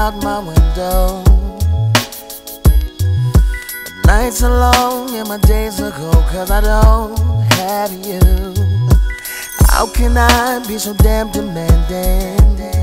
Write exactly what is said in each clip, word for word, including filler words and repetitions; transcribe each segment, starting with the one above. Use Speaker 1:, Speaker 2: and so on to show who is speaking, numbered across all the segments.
Speaker 1: out my window. The nights are long and my days are cold, 'cause I don't have you. How can I be so damn demanding?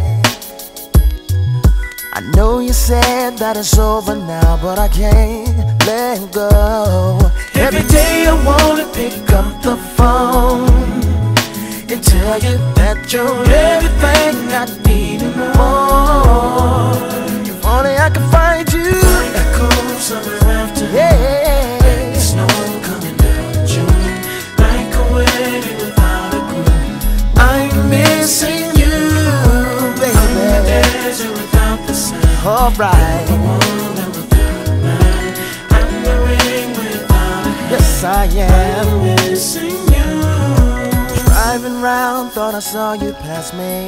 Speaker 1: I know you said that it's over now, but I can't let go. Every day I wanna pick up the phone and tell you that you're everything I need and more. If only I could find you. Like a cool summer afternoon, yeah. Like the snow coming down in June, like a wedding without a groom. I'm missing you, baby. I'm in the desert without the sun. Alright. The woman without a mind, I'm the ring without a hand. Yes, I am. I'm missing you. Driving round, thought I saw you pass me.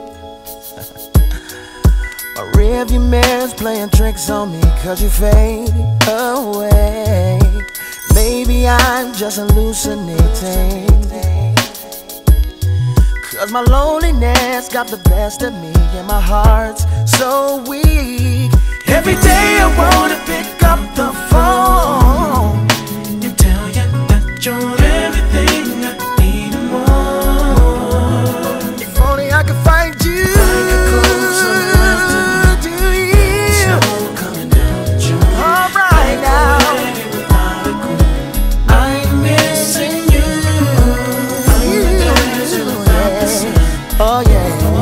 Speaker 1: My rearview mirror's playing tricks on me, 'cause you fade away. Maybe I'm just hallucinating, 'cause my loneliness got the best of me and my heart's so weak. Every day I wanna pick up the phone and tell you that you're everything I need and more. If only I could find you. Like a cool summer afternoon, do you? Snow coming down in June. All right now. I'm missing you. You, yeah. Oh yeah.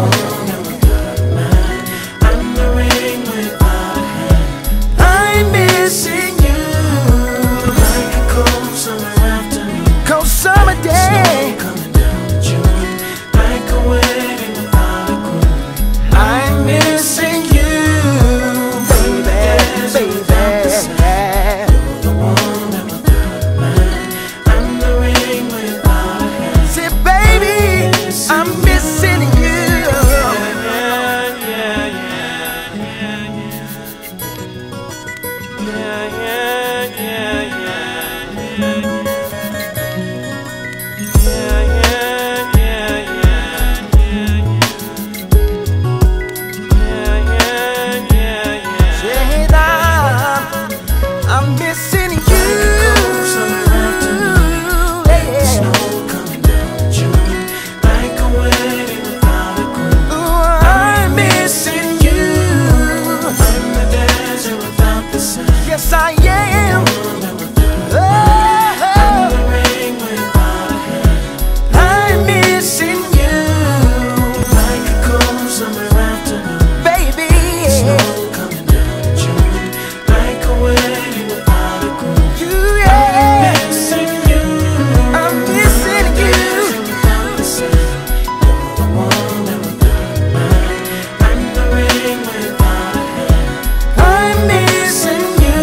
Speaker 1: Yes, I am. Oh, I'm missing you. Like a cool summer afternoon, baby. Snow coming down in June, like a wedding without a groom. You, yeah. I'm missing you. I'm missing you. You're the one that without mine. I'm the ring without a hand. I'm missing you.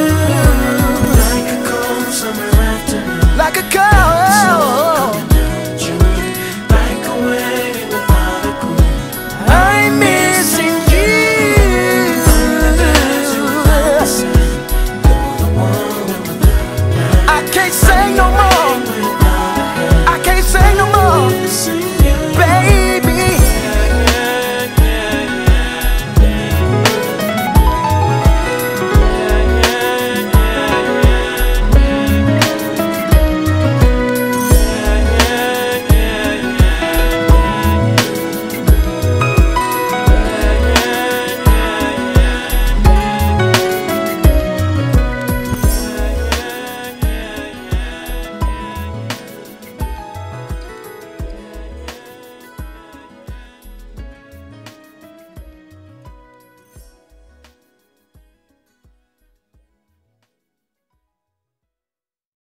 Speaker 1: Like a cold, like a wedding without a groom. I'm missing you. I can't say no more.